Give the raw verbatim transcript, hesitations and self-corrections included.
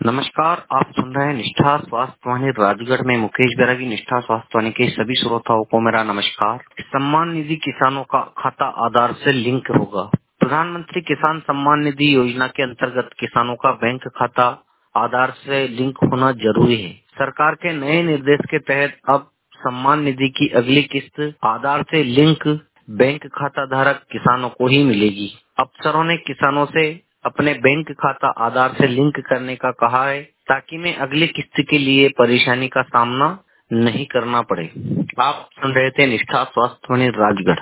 नमस्कार, आप सुन रहे हैं निष्ठा स्वास्थ्य वाणी राजगढ़ में मुकेश बैरागी। निष्ठा स्वास्थ्य वाणी के सभी श्रोताओं को मेरा नमस्कार। सम्मान निधि किसानों का खाता आधार से लिंक होगा। प्रधानमंत्री किसान सम्मान निधि योजना के अंतर्गत किसानों का बैंक खाता आधार से लिंक होना जरूरी है। सरकार के नए निर्देश के तहत अब सम्मान निधि की अगली किस्त आधार से लिंक बैंक खाता धारक किसानों को ही मिलेगी। अफसरों ने किसानों से अपने बैंक खाता आधार से लिंक करने का कहा है ताकि मैं अगली किस्त के लिए परेशानी का सामना नहीं करना पड़े। आप सुन रहे थे निष्ठा स्वास्थ्य वाणी राजगढ़।